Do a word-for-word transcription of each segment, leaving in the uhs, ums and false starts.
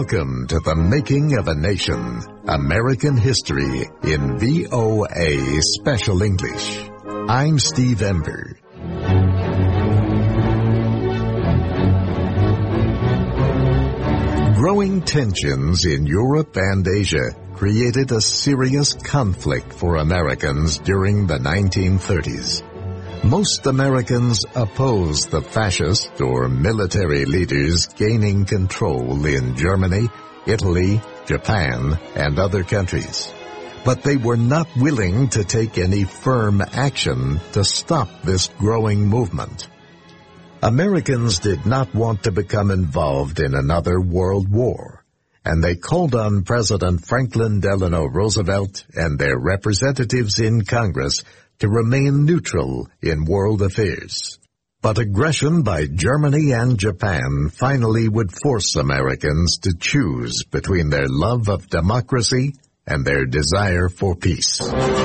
Welcome to the Making of a Nation, American History in V O A Special English. I'm Steve Ember. Growing tensions in Europe and Asia created a serious conflict for Americans during the nineteen thirties. Most Americans opposed the fascist or military leaders gaining control in Germany, Italy, Japan, and other countries. But they were not willing to take any firm action to stop this growing movement. Americans did not want to become involved in another world war, and they called on President Franklin Delano Roosevelt and their representatives in Congress to remain neutral in world affairs. But aggression by Germany and Japan finally would force Americans to choose between their love of democracy and their desire for peace.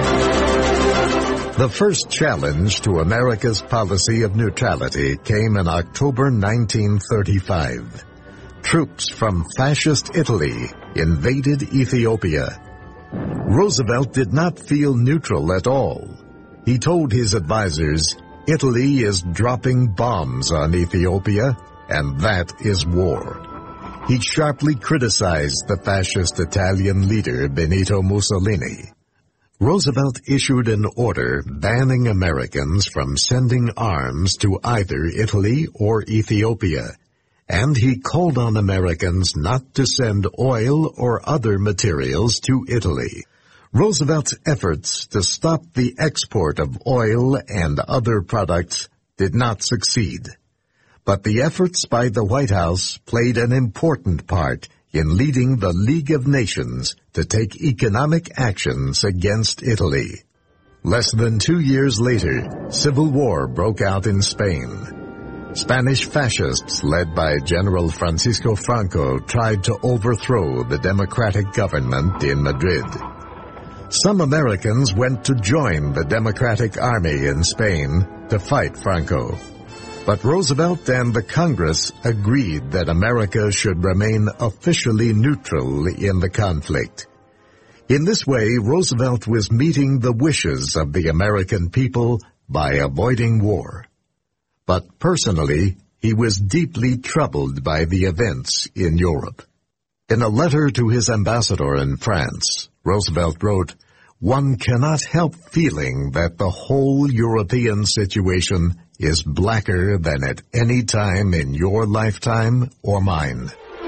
The first challenge to America's policy of neutrality came in October nineteen thirty-five. Troops from fascist Italy invaded Ethiopia. Roosevelt did not feel neutral at all. He told his advisers, "Italy is dropping bombs on Ethiopia, and that is war." He sharply criticized the fascist Italian leader Benito Mussolini. Roosevelt issued an order banning Americans from sending arms to either Italy or Ethiopia, and he called on Americans not to send oil or other materials to Italy. Roosevelt's efforts to stop the export of oil and other products did not succeed. But the efforts by the White House played an important part in leading the League of Nations to take economic actions against Italy. Less than two years later, civil war broke out in Spain. Spanish fascists led by General Francisco Franco tried to overthrow the democratic government in Madrid. Some Americans went to join the Democratic Army in Spain to fight Franco. But Roosevelt and the Congress agreed that America should remain officially neutral in the conflict. In this way, Roosevelt was meeting the wishes of the American people by avoiding war. But personally, he was deeply troubled by the events in Europe. In a letter to his ambassador in France, Roosevelt wrote, "One cannot help feeling that the whole European situation is blacker than at any time in your lifetime or mine."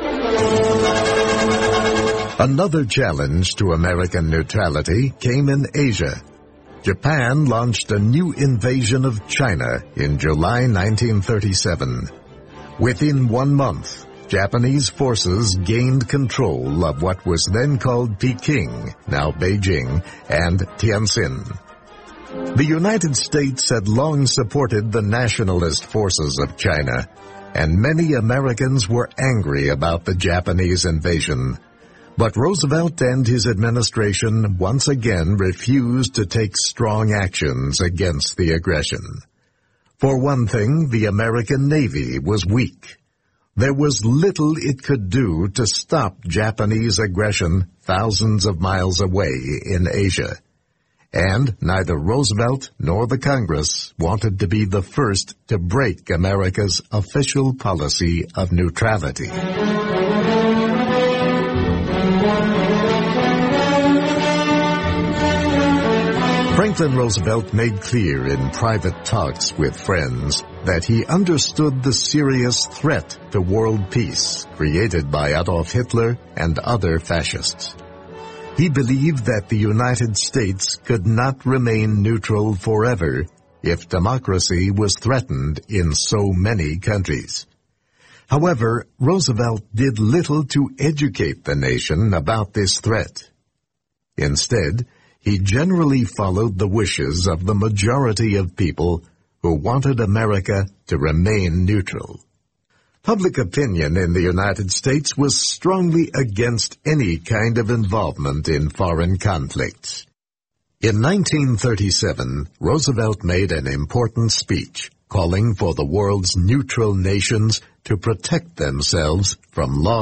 Another challenge to American neutrality came in Asia. Japan launched a new invasion of China in July nineteen thirty-seven. Within one month, Japanese forces gained control of what was then called Peking, now Beijing, and Tianjin. The United States had long supported the nationalist forces of China, and many Americans were angry about the Japanese invasion. But Roosevelt and his administration once again refused to take strong actions against the aggression. For one thing, the American Navy was weak. There was little it could do to stop Japanese aggression thousands of miles away in Asia. And neither Roosevelt nor the Congress wanted to be the first to break America's official policy of neutrality. Franklin Roosevelt made clear in private talks with friends that he understood the serious threat to world peace created by Adolf Hitler and other fascists. He believed that the United States could not remain neutral forever if democracy was threatened in so many countries. However, Roosevelt did little to educate the nation about this threat. Instead, he generally followed the wishes of the majority of people who wanted America to remain neutral. Public opinion in the United States was strongly against any kind of involvement in foreign conflicts. In nineteen thirty-seven, Roosevelt made an important speech calling for the world's neutral nations to protect themselves from lawless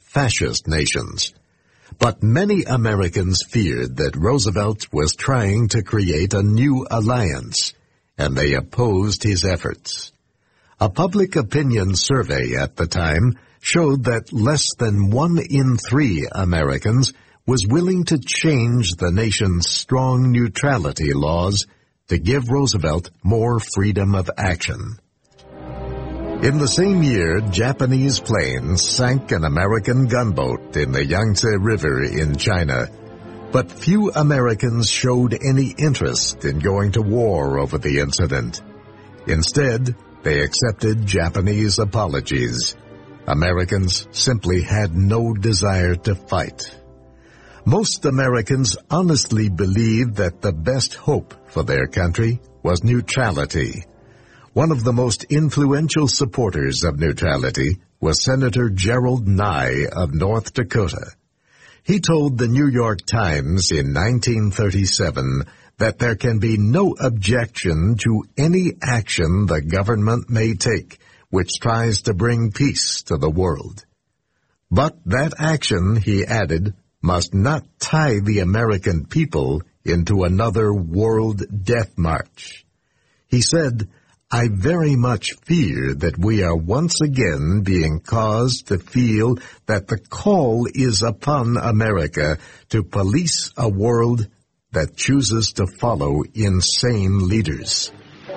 fascist nations. But many Americans feared that Roosevelt was trying to create a new alliance, and they opposed his efforts. A public opinion survey at the time showed that less than one in three Americans was willing to change the nation's strong neutrality laws to give Roosevelt more freedom of action. In the same year, Japanese planes sank an American gunboat in the Yangtze River in China, but few Americans showed any interest in going to war over the incident. Instead, they accepted Japanese apologies. Americans simply had no desire to fight. Most Americans honestly believed that the best hope for their country was neutrality. One of the most influential supporters of neutrality was Senator Gerald Nye of North Dakota. He told the New York Times in nineteen thirty-seven that there can be no objection to any action the government may take which tries to bring peace to the world. But that action, he added, must not tie the American people into another world death march. He said, "I very much fear that we are once again being caused to feel that the call is upon America to police a world that chooses to follow insane leaders."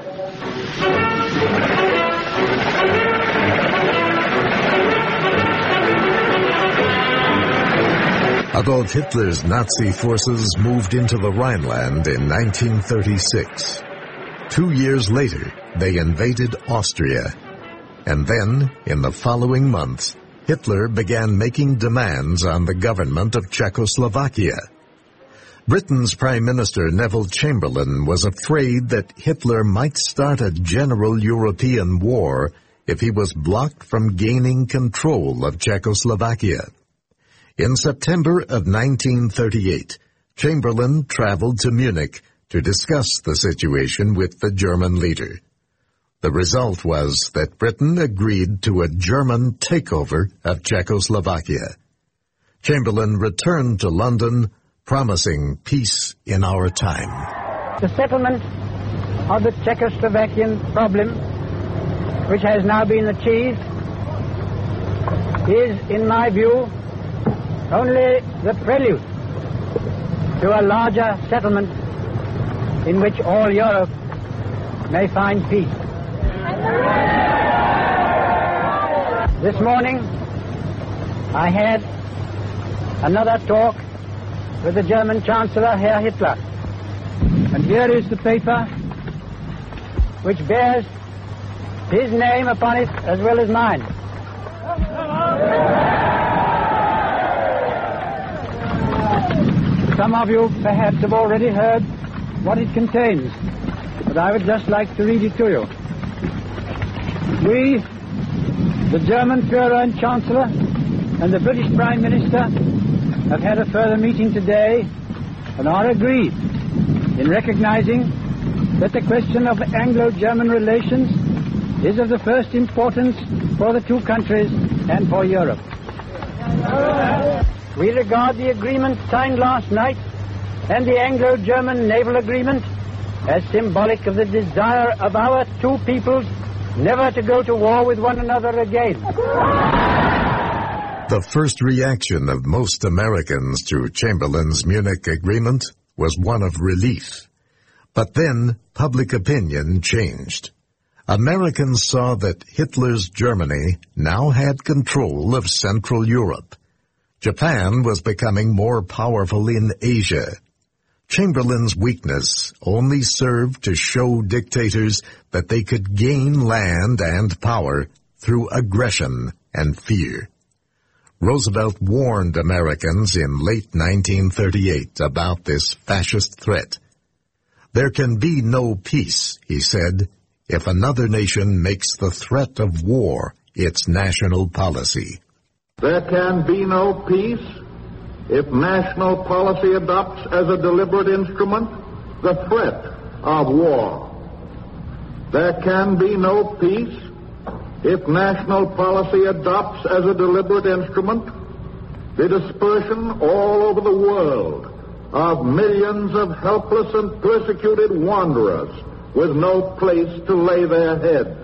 Adolf Hitler's Nazi forces moved into the Rhineland in nineteen thirty-six. Two years later, they invaded Austria. And then, in the following months, Hitler began making demands on the government of Czechoslovakia. Britain's Prime Minister Neville Chamberlain was afraid that Hitler might start a general European war if he was blocked from gaining control of Czechoslovakia. In September of nineteen thirty-eight, Chamberlain traveled to Munich to discuss the situation with the German leader. The result was that Britain agreed to a German takeover of Czechoslovakia. Chamberlain returned to London, promising peace in our time. The settlement of the Czechoslovakian problem, which has now been achieved, is, in my view, only the prelude to a larger settlement in which all Europe may find peace. This morning, I had another talk with the German Chancellor, Herr Hitler. And here is the paper which bears his name upon it as well as mine. Some of you perhaps have already heard what it contains, but I would just like to read it to you. We, the German Führer and Chancellor, and the British Prime Minister have had a further meeting today and are agreed in recognizing that the question of Anglo-German relations is of the first importance for the two countries and for Europe. We regard the agreement signed last night and the Anglo-German naval agreement as symbolic of the desire of our two peoples never to go to war with one another again. The first reaction of most Americans to Chamberlain's Munich agreement was one of relief. But then public opinion changed. Americans saw that Hitler's Germany now had control of Central Europe. Japan was becoming more powerful in Asia. Chamberlain's weakness only served to show dictators that they could gain land and power through aggression and fear. Roosevelt warned Americans in late nineteen thirty-eight about this fascist threat. There can be no peace, he said, if another nation makes the threat of war its national policy. There can be no peace if national policy adopts as a deliberate instrument the threat of war. There can be no peace if national policy adopts as a deliberate instrument the dispersion all over the world of millions of helpless and persecuted wanderers with no place to lay their heads.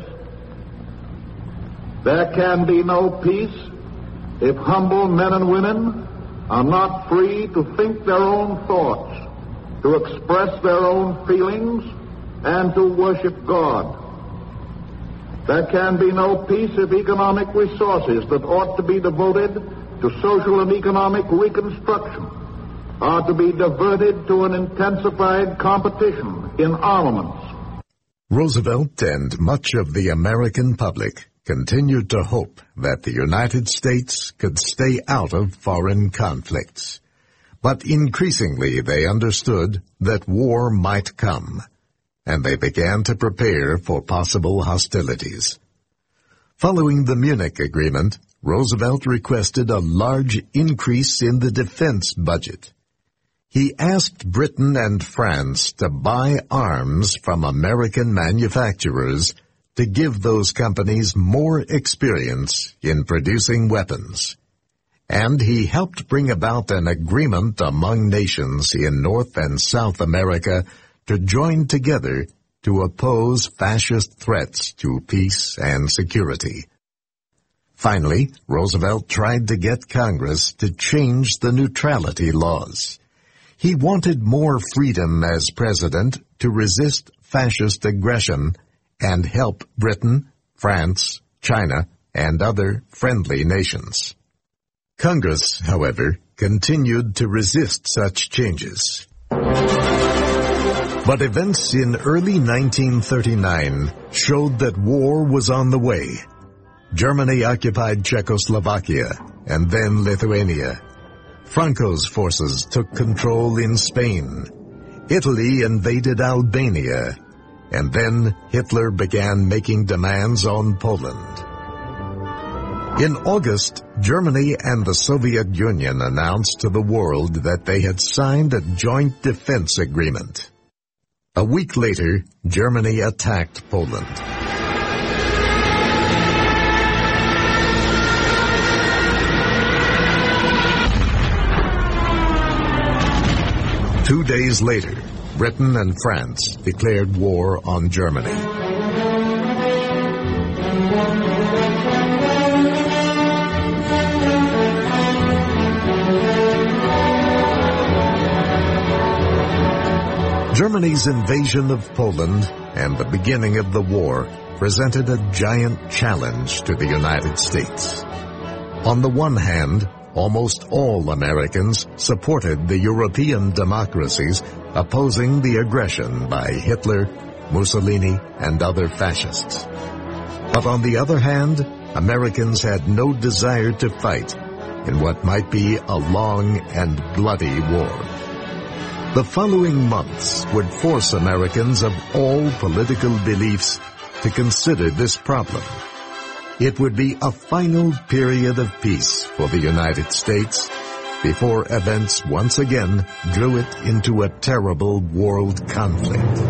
There can be no peace if humble men and women are not free to think their own thoughts, to express their own feelings, and to worship God. There can be no peace if economic resources that ought to be devoted to social and economic reconstruction are to be diverted to an intensified competition in armaments. Roosevelt and much of the American public continued to hope that the United States could stay out of foreign conflicts. But increasingly they understood that war might come, and they began to prepare for possible hostilities. Following the Munich Agreement, Roosevelt requested a large increase in the defense budget. He asked Britain and France to buy arms from American manufacturers to give those companies more experience in producing weapons. And he helped bring about an agreement among nations in North and South America to join together to oppose fascist threats to peace and security. Finally, Roosevelt tried to get Congress to change the neutrality laws. He wanted more freedom as president to resist fascist aggression and help Britain, France, China, and other friendly nations. Congress, however, continued to resist such changes. But events in early nineteen thirty-nine showed that war was on the way. Germany occupied Czechoslovakia and then Lithuania. Franco's forces took control in Spain. Italy invaded Albania. And then Hitler began making demands on Poland. In August, Germany and the Soviet Union announced to the world that they had signed a joint defense agreement. A week later, Germany attacked Poland. Two days later, Britain and France declared war on Germany. Germany's invasion of Poland and the beginning of the war presented a giant challenge to the United States. On the one hand, almost all Americans supported the European democracies opposing the aggression by Hitler, Mussolini, and other fascists. But on the other hand, Americans had no desire to fight in what might be a long and bloody war. The following months would force Americans of all political beliefs to consider this problem. It would be a final period of peace for the United States before events once again drew it into a terrible world conflict.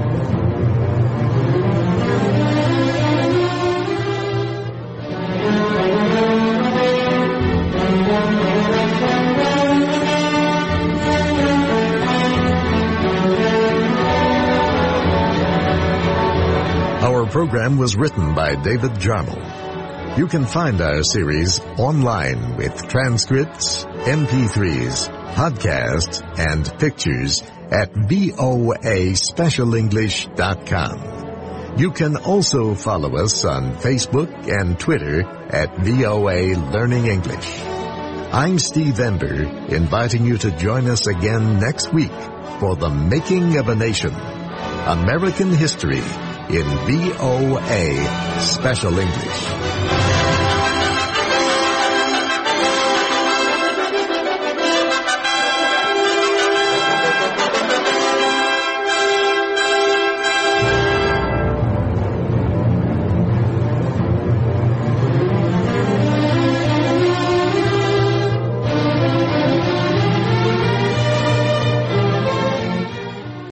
Our program was written by David Jarmel. You can find our series online with transcripts, M P threes, podcasts, and pictures at V O A Special English dot com. You can also follow us on Facebook and Twitter at V O A Learning English. I'm Steve Ember, inviting you to join us again next week for The Making of a Nation, American History in V O A Special English.